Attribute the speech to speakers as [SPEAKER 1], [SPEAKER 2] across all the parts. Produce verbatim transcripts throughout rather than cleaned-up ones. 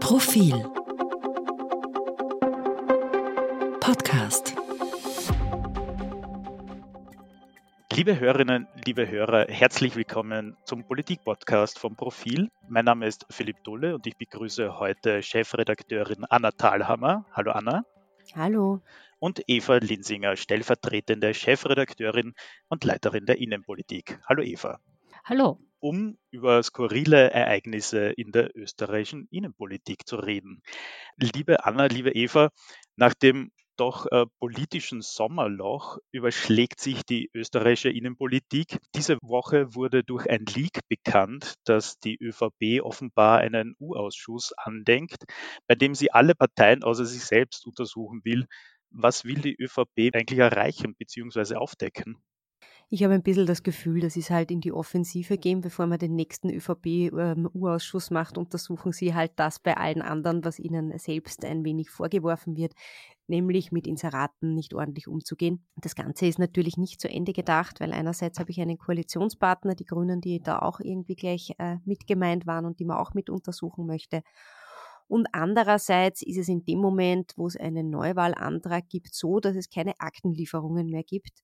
[SPEAKER 1] Profil Podcast.
[SPEAKER 2] Liebe Hörerinnen, liebe Hörer, herzlich willkommen zum Politik-Podcast vom Profil. Mein Name ist Philipp Dulle und ich begrüße heute Chefredakteurin Anna Thalhammer. Hallo Anna.
[SPEAKER 3] Hallo.
[SPEAKER 2] Und Eva Linsinger, stellvertretende Chefredakteurin und Leiterin der Innenpolitik. Hallo Eva.
[SPEAKER 3] Hallo.
[SPEAKER 2] Um über skurrile Ereignisse in der österreichischen Innenpolitik zu reden. Liebe Anna, liebe Eva, nach dem doch äh, politischen Sommerloch überschlägt sich die österreichische Innenpolitik. Diese Woche wurde durch ein Leak bekannt, dass die ÖVP offenbar einen U-Ausschuss andenkt, bei dem sie alle Parteien außer sich selbst untersuchen will. Was will die ÖVP eigentlich erreichen bzw. aufdecken?
[SPEAKER 3] Ich habe ein bisschen das Gefühl, dass es halt in die Offensive gehen, bevor man den nächsten ÖVP-U-Ausschuss macht, untersuchen sie halt das bei allen anderen, was ihnen selbst ein wenig vorgeworfen wird, nämlich mit Inseraten nicht ordentlich umzugehen. Das Ganze ist natürlich nicht zu Ende gedacht, weil einerseits habe ich einen Koalitionspartner, die Grünen, die da auch irgendwie gleich äh, mit gemeint waren und die man auch mit untersuchen möchte. Und andererseits ist es in dem Moment, wo es einen Neuwahlantrag gibt, so, dass es keine Aktenlieferungen mehr gibt.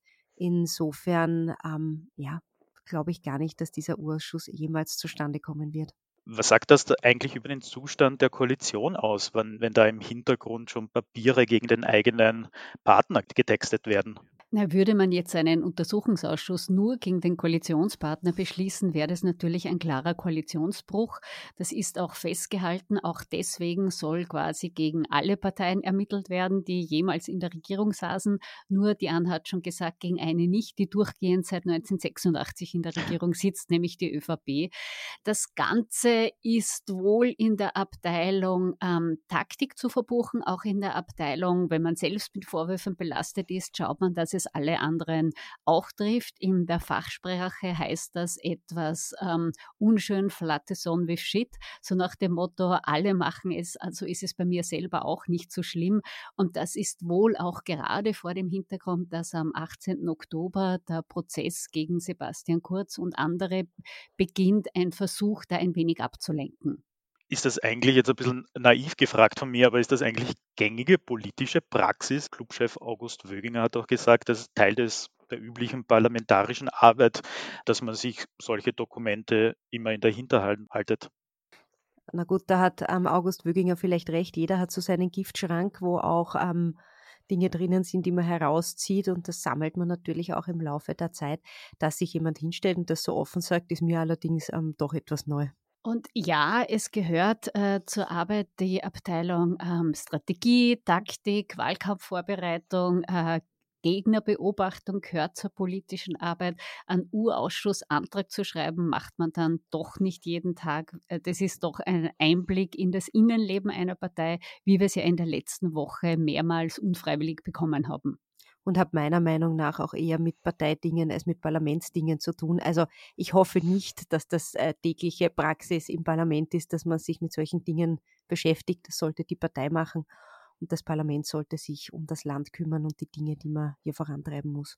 [SPEAKER 3] Insofern, ähm, ja, glaube ich gar nicht, dass dieser U-Ausschuss jemals zustande kommen wird.
[SPEAKER 2] Was sagt das da eigentlich über den Zustand der Koalition aus, wenn, wenn da im Hintergrund schon Papiere gegen den eigenen Partner getextet werden?
[SPEAKER 4] Na, würde man jetzt einen Untersuchungsausschuss nur gegen den Koalitionspartner beschließen, wäre das natürlich ein klarer Koalitionsbruch. Das ist auch festgehalten. Auch deswegen soll quasi gegen alle Parteien ermittelt werden, die jemals in der Regierung saßen. Nur, die Anne hat schon gesagt, gegen eine nicht, die durchgehend seit neunzehnhundertsechsundachtzig in der Regierung sitzt, nämlich die ÖVP. Das Ganze ist wohl in der Abteilung ähm, Taktik zu verbuchen, auch in der Abteilung, wenn man selbst mit Vorwürfen belastet ist, schaut man, dass es alle anderen auch trifft. In der Fachsprache heißt das etwas ähm, unschön, flatte son with shit, so nach dem Motto, alle machen es, also ist es bei mir selber auch nicht so schlimm. Und das ist wohl auch gerade vor dem Hintergrund, dass am achtzehnten Oktober der Prozess gegen Sebastian Kurz und andere beginnt, ein Versuch, da ein wenig abzulenken.
[SPEAKER 2] Ist das eigentlich jetzt ein bisschen naiv gefragt von mir, aber ist das eigentlich gängige politische Praxis? Clubchef August Wöginger hat auch gesagt, das ist Teil des, der üblichen parlamentarischen Arbeit, dass man sich solche Dokumente immer in der Hinterhalt haltet.
[SPEAKER 3] Na gut, da hat ähm, August Wöginger vielleicht recht. Jeder hat so seinen Giftschrank, wo auch ähm, Dinge drinnen sind, die man herauszieht, und das sammelt man natürlich auch im Laufe der Zeit. Dass sich jemand hinstellt und das so offen sagt, ist mir allerdings ähm, doch etwas neu.
[SPEAKER 4] Und ja, es gehört äh, zur Arbeit die Abteilung ähm, Strategie, Taktik, Wahlkampfvorbereitung, äh, Gegnerbeobachtung gehört zur politischen Arbeit. Einen U-Ausschuss-Antrag zu schreiben, macht man dann doch nicht jeden Tag. Das ist doch ein Einblick in das Innenleben einer Partei, wie wir es ja in der letzten Woche mehrmals unfreiwillig bekommen haben.
[SPEAKER 3] Und hat meiner Meinung nach auch eher mit Parteidingen als mit Parlamentsdingen zu tun. Also ich hoffe nicht, dass das äh, tägliche Praxis im Parlament ist, dass man sich mit solchen Dingen beschäftigt. Das sollte die Partei machen und das Parlament sollte sich um das Land kümmern und die Dinge, die man hier vorantreiben muss.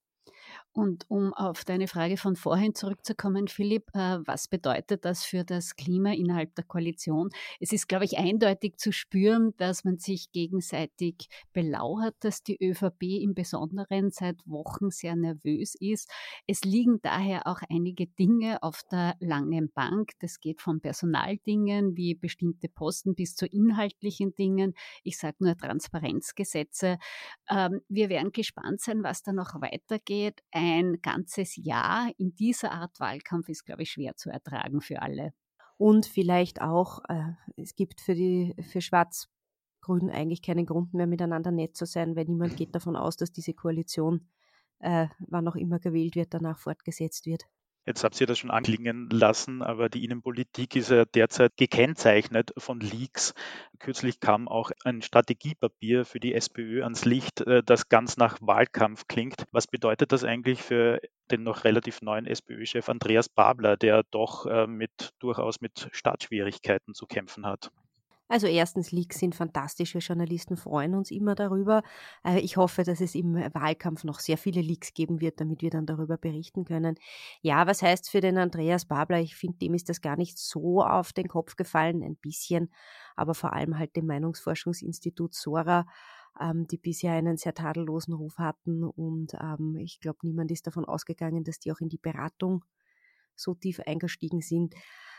[SPEAKER 4] Und um auf deine Frage von vorhin zurückzukommen, Philipp, äh, was bedeutet das für das Klima innerhalb der Koalition? Es ist, glaube ich, eindeutig zu spüren, dass man sich gegenseitig belauert, dass die ÖVP im Besonderen seit Wochen sehr nervös ist. Es liegen daher auch einige Dinge auf der langen Bank. Das geht von Personaldingen wie bestimmte Posten bis zu inhaltlichen Dingen. Ich sage nur Transparenzgesetze. Ähm, wir werden gespannt sein, was da noch weitergeht. Ein ganzes Jahr in dieser Art Wahlkampf ist, glaube ich, schwer zu ertragen für alle.
[SPEAKER 3] Und vielleicht auch, äh, es gibt für die für Schwarz-Grün eigentlich keinen Grund mehr, miteinander nett zu sein, weil niemand geht davon aus, dass diese Koalition, äh, wann auch immer gewählt wird, danach fortgesetzt wird.
[SPEAKER 2] Jetzt habt ihr das schon anklingen lassen, aber die Innenpolitik ist ja derzeit gekennzeichnet von Leaks. Kürzlich kam auch ein Strategiepapier für die SPÖ ans Licht, das ganz nach Wahlkampf klingt. Was bedeutet das eigentlich für den noch relativ neuen SPÖ-Chef Andreas Babler, der doch mit durchaus mit Startschwierigkeiten zu kämpfen hat?
[SPEAKER 3] Also erstens, Leaks sind fantastisch, wir Journalisten freuen uns immer darüber. Äh, Ich hoffe, dass es im Wahlkampf noch sehr viele Leaks geben wird, damit wir dann darüber berichten können. Ja, was heißt für den Andreas Babler? Ich finde, dem ist das gar nicht so auf den Kopf gefallen, ein bisschen, aber vor allem halt dem Meinungsforschungsinstitut Sora, ähm, die bisher einen sehr tadellosen Ruf hatten und ähm, ich glaube, niemand ist davon ausgegangen, dass die auch in die Beratung so tief eingestiegen sind.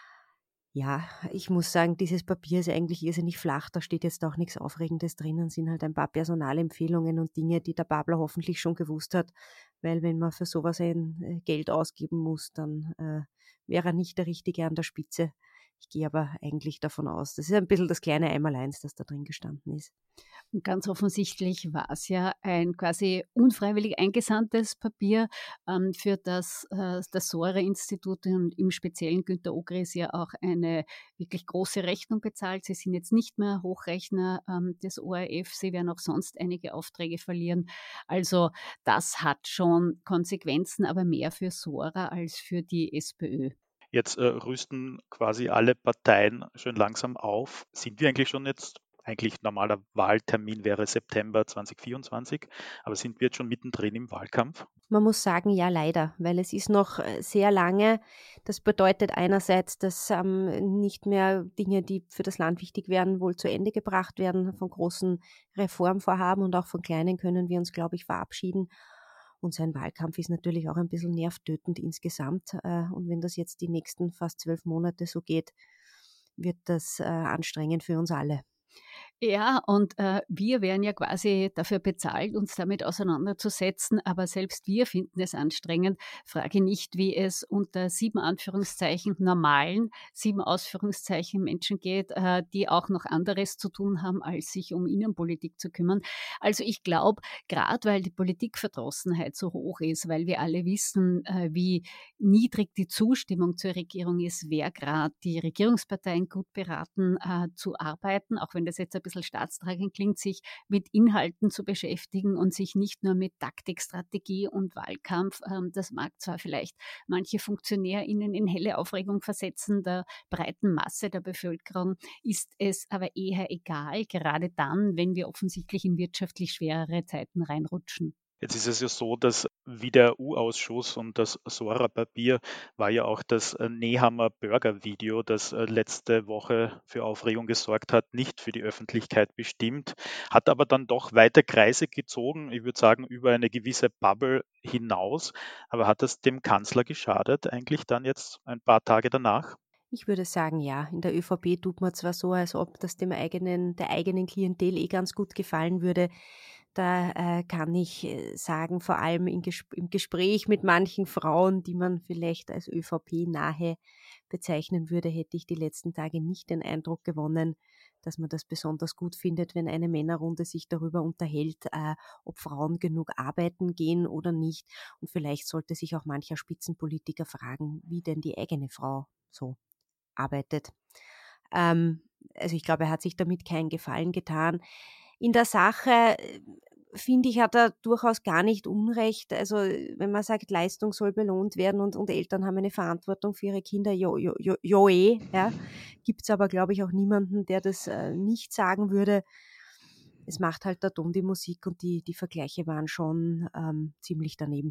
[SPEAKER 3] Ja, ich muss sagen, dieses Papier ist eigentlich irrsinnig flach. Da steht jetzt auch nichts Aufregendes drinnen, sind halt ein paar Personalempfehlungen und Dinge, die der Babler hoffentlich schon gewusst hat, weil wenn man für sowas ein äh, Geld ausgeben muss, dann äh, wäre er nicht der Richtige an der Spitze. Ich gehe aber eigentlich davon aus, das ist ein bisschen das kleine Einmaleins, das da drin gestanden ist.
[SPEAKER 4] Und ganz offensichtlich war es ja ein quasi unfreiwillig eingesandtes Papier, ähm, für das äh, das Sora-Institut und im Speziellen Günter Ogris ja auch eine wirklich große Rechnung bezahlt. Sie sind jetzt nicht mehr Hochrechner ähm, des O R F, sie werden auch sonst einige Aufträge verlieren. Also das hat schon Konsequenzen, aber mehr für Sora als für die SPÖ.
[SPEAKER 2] Jetzt äh, rüsten quasi alle Parteien schön langsam auf. Sind wir eigentlich schon jetzt, eigentlich normaler Wahltermin wäre September zwanzig vierundzwanzig, aber sind wir jetzt schon mittendrin im Wahlkampf?
[SPEAKER 3] Man muss sagen, ja leider, weil es ist noch äh, sehr lange. Das bedeutet einerseits, dass ähm, nicht mehr Dinge, die für das Land wichtig wären, wohl zu Ende gebracht werden. Von großen Reformvorhaben und auch von kleinen können wir uns, glaube ich, verabschieden. Und so ein Wahlkampf ist natürlich auch ein bisschen nervtötend insgesamt. Äh, und wenn das jetzt die nächsten fast zwölf Monate so geht, wird das äh, anstrengend für uns alle.
[SPEAKER 4] Ja, und äh, wir werden ja quasi dafür bezahlt, uns damit auseinanderzusetzen, aber selbst wir finden es anstrengend. Frage nicht, wie es unter sieben Anführungszeichen normalen, sieben Ausführungszeichen Menschen geht, äh, die auch noch anderes zu tun haben, als sich um Innenpolitik zu kümmern. Also ich glaube, gerade weil die Politikverdrossenheit so hoch ist, weil wir alle wissen, äh, wie niedrig die Zustimmung zur Regierung ist, wer gerade die Regierungsparteien gut beraten, äh, zu arbeiten, auch wenn das jetzt ein bisschen staatstragend klingt, sich mit Inhalten zu beschäftigen und sich nicht nur mit Taktik, Strategie und Wahlkampf. Ähm, das mag zwar vielleicht manche FunktionärInnen in helle Aufregung versetzen, der breiten Masse der Bevölkerung ist es aber eher egal, gerade dann, wenn wir offensichtlich in wirtschaftlich schwerere Zeiten reinrutschen.
[SPEAKER 2] Jetzt ist es ja so, dass wie der U-Ausschuss und das Sora-Papier war ja auch das äh, Nehammer Burger-Video, das äh, letzte Woche für Aufregung gesorgt hat, nicht für die Öffentlichkeit bestimmt, hat aber dann doch weite Kreise gezogen, ich würde sagen über eine gewisse Bubble hinaus. Aber hat das dem Kanzler geschadet, eigentlich dann jetzt ein paar Tage danach?
[SPEAKER 3] Ich würde sagen, ja. In der ÖVP tut man zwar so, als ob das dem eigenen, der eigenen Klientel eh ganz gut gefallen würde. Da äh, kann ich äh, sagen, vor allem in Gesp- im Gespräch mit manchen Frauen, die man vielleicht als ÖVP-nahe bezeichnen würde, hätte ich die letzten Tage nicht den Eindruck gewonnen, dass man das besonders gut findet, wenn eine Männerrunde sich darüber unterhält, äh, ob Frauen genug arbeiten gehen oder nicht. Und vielleicht sollte sich auch mancher Spitzenpolitiker fragen, wie denn die eigene Frau so arbeitet. Ähm, also ich glaube, er hat sich damit keinen Gefallen getan. In der Sache, äh, finde ich, hat er durchaus gar nicht Unrecht. Also wenn man sagt, Leistung soll belohnt werden und, und Eltern haben eine Verantwortung für ihre Kinder, jo, jo, jo, jo eh, ja. Gibt es aber, glaube ich, auch niemanden, der das äh, nicht sagen würde. Es macht halt da dumm die Musik und die, die Vergleiche waren schon ähm, ziemlich daneben.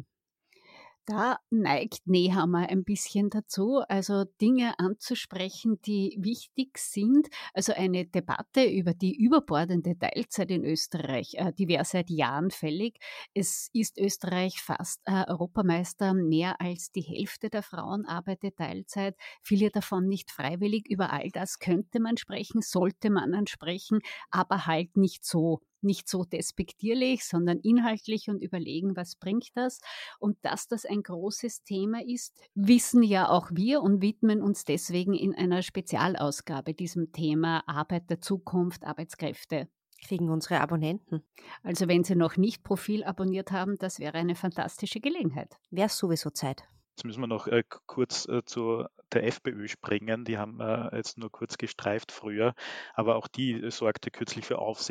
[SPEAKER 4] Da neigt Nehammer ein bisschen dazu, also Dinge anzusprechen, die wichtig sind. Also eine Debatte über die überbordende Teilzeit in Österreich, äh, die wäre seit Jahren fällig. Es ist Österreich fast äh, Europameister. Mehr als die Hälfte der Frauen arbeitet Teilzeit, viele davon nicht freiwillig. Über all das könnte man sprechen, sollte man ansprechen, aber halt nicht so. Nicht so despektierlich, sondern inhaltlich und überlegen, was bringt das. Und dass das ein großes Thema ist, wissen ja auch wir und widmen uns deswegen in einer Spezialausgabe diesem Thema Arbeit der Zukunft, Arbeitskräfte.
[SPEAKER 3] Kriegen unsere Abonnenten.
[SPEAKER 4] Also wenn Sie noch nicht Profil abonniert haben, das wäre eine fantastische Gelegenheit.
[SPEAKER 3] Wäre sowieso Zeit.
[SPEAKER 2] Jetzt müssen wir noch äh, kurz äh, zu der FPÖ springen. Die haben äh, jetzt nur kurz gestreift früher, aber auch die äh, sorgte kürzlich für Aufsehen,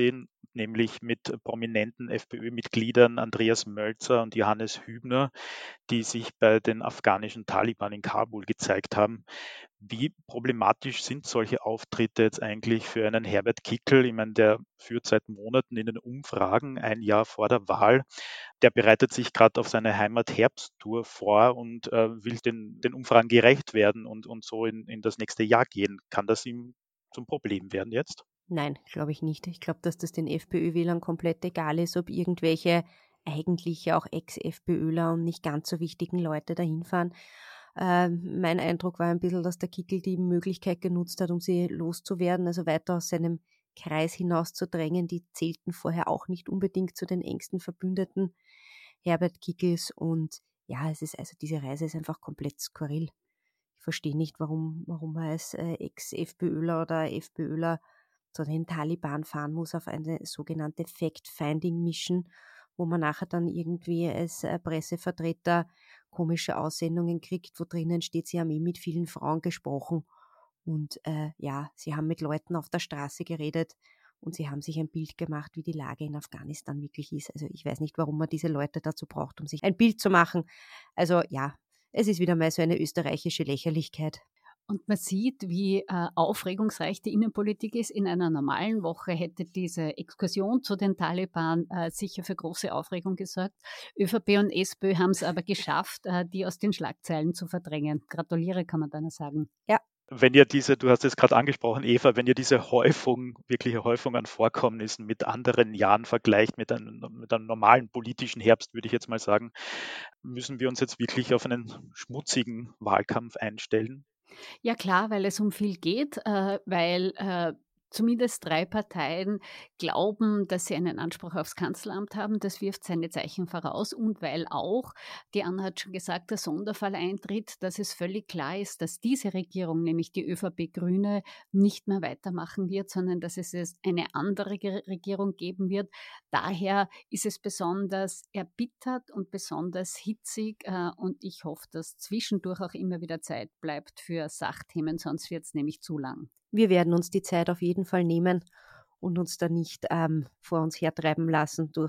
[SPEAKER 2] nämlich mit prominenten FPÖ-Mitgliedern Andreas Mölzer und Johannes Hübner, die sich bei den afghanischen Taliban in Kabul gezeigt haben. Wie problematisch sind solche Auftritte jetzt eigentlich für einen Herbert Kickl? Ich meine, der führt seit Monaten in den Umfragen, ein Jahr vor der Wahl. Der bereitet sich gerade auf seine Heimat-Herbsttour vor und äh, will den, den Umfragen gerecht werden und, und so in, in das nächste Jahr gehen. Kann das ihm zum Problem werden jetzt?
[SPEAKER 3] Nein, glaube ich nicht. Ich glaube, dass das den FPÖ-Wählern komplett egal ist, ob irgendwelche eigentlich auch Ex-FPÖler und nicht ganz so wichtigen Leute dahin fahren. Äh, mein Eindruck war ein bisschen, dass der Kickl die Möglichkeit genutzt hat, um sie loszuwerden, also weiter aus seinem Kreis hinaus zu drängen. Die zählten vorher auch nicht unbedingt zu den engsten Verbündeten Herbert Kickls. Und ja, es ist also diese Reise ist einfach komplett skurril. Ich verstehe nicht, warum, warum man als äh, Ex-FPÖler oder FPÖler zu den Taliban fahren muss auf eine sogenannte Fact-Finding-Mission, wo man nachher dann irgendwie als äh, Pressevertreter komische Aussendungen kriegt, wo drinnen steht, sie haben eh mit vielen Frauen gesprochen und äh, ja, sie haben mit Leuten auf der Straße geredet und sie haben sich ein Bild gemacht, wie die Lage in Afghanistan wirklich ist. Also ich weiß nicht, warum man diese Leute dazu braucht, um sich ein Bild zu machen. Also ja, es ist wieder mal so eine österreichische Lächerlichkeit.
[SPEAKER 4] Und man sieht, wie äh, aufregungsreich die Innenpolitik ist. In einer normalen Woche hätte diese Exkursion zu den Taliban äh, sicher für große Aufregung gesorgt. ÖVP und SPÖ haben es aber geschafft, äh, die aus den Schlagzeilen zu verdrängen. Gratuliere, kann man da nur sagen.
[SPEAKER 3] Ja.
[SPEAKER 2] Wenn ihr diese, du hast es gerade angesprochen, Eva, wenn ihr diese Häufung, wirkliche Häufung an Vorkommnissen mit anderen Jahren vergleicht, mit einem, mit einem normalen politischen Herbst, würde ich jetzt mal sagen, müssen wir uns jetzt wirklich auf einen schmutzigen Wahlkampf einstellen?
[SPEAKER 4] Ja klar, weil es um viel geht, äh, weil äh, zumindest drei Parteien glauben, dass sie einen Anspruch aufs Kanzleramt haben. Das wirft seine Zeichen voraus. Und weil auch, die Anna hat schon gesagt, der Sonderfall eintritt, dass es völlig klar ist, dass diese Regierung, nämlich die ÖVP-Grüne, nicht mehr weitermachen wird, sondern dass es eine andere Ge- Regierung geben wird. Daher ist es besonders erbittert und besonders hitzig. Äh, und ich hoffe, dass zwischendurch auch immer wieder Zeit bleibt für Sachthemen, sonst wird es nämlich zu lang.
[SPEAKER 3] Wir werden uns die Zeit auf jeden Fall nehmen und uns da nicht ähm, vor uns hertreiben lassen durch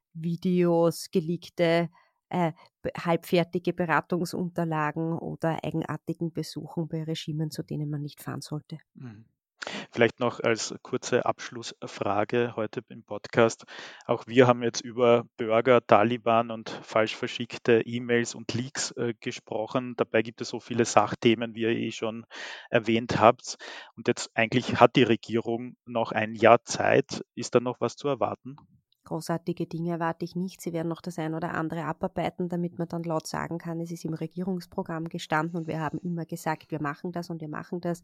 [SPEAKER 3] Videos, geleakte, äh, halbfertige Beratungsunterlagen oder eigenartigen Besuchen bei Regimen, zu denen man nicht fahren sollte.
[SPEAKER 2] Mhm. Vielleicht noch als kurze Abschlussfrage heute im Podcast. Auch wir haben jetzt über Bürger, Taliban und falsch verschickte E-Mails und Leaks äh, gesprochen. Dabei gibt es so viele Sachthemen, wie ihr eh schon erwähnt habt. Und jetzt eigentlich hat die Regierung noch ein Jahr Zeit. Ist da noch was zu erwarten?
[SPEAKER 3] Großartige Dinge erwarte ich nicht. Sie werden noch das ein oder andere abarbeiten, damit man dann laut sagen kann, es ist im Regierungsprogramm gestanden und wir haben immer gesagt, wir machen das und wir machen das.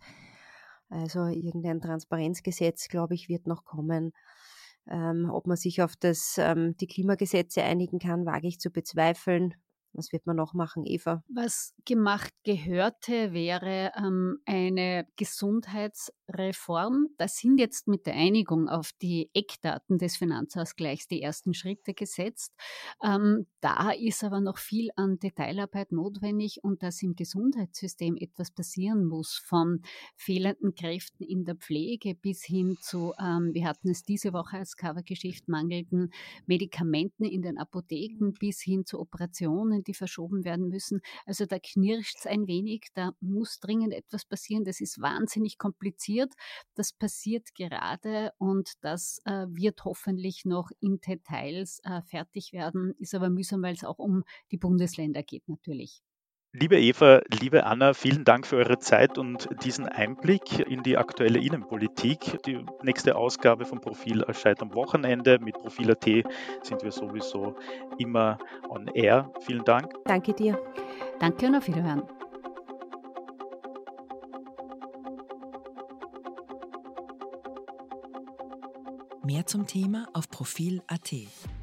[SPEAKER 3] Also irgendein Transparenzgesetz, glaube ich, wird noch kommen. Ähm, ob man sich auf das, ähm, die Klimagesetze einigen kann, wage ich zu bezweifeln. Was wird man noch machen, Eva?
[SPEAKER 4] Was gemacht gehörte, wäre ähm, eine Gesundheitsreform. Da sind jetzt mit der Einigung auf die Eckdaten des Finanzausgleichs die ersten Schritte gesetzt. Ähm, da ist aber noch viel an Detailarbeit notwendig und dass im Gesundheitssystem etwas passieren muss, von fehlenden Kräften in der Pflege bis hin zu, ähm, wir hatten es diese Woche als Covergeschichte, mangelnden Medikamenten in den Apotheken bis hin zu Operationen, die verschoben werden müssen. Also da knirscht es ein wenig, da muss dringend etwas passieren. Das ist wahnsinnig kompliziert. Das passiert gerade und das äh, wird hoffentlich noch in Details äh, fertig werden, ist aber mühsam, weil es auch um die Bundesländer geht natürlich.
[SPEAKER 2] Liebe Eva, liebe Anna, vielen Dank für eure Zeit und diesen Einblick in die aktuelle Innenpolitik. Die nächste Ausgabe vom Profil erscheint am Wochenende. Mit Profil Punkt at sind wir sowieso immer on air. Vielen Dank.
[SPEAKER 3] Danke dir.
[SPEAKER 4] Danke und auf Wiederhören.
[SPEAKER 1] Mehr zum Thema auf Profil Punkt at.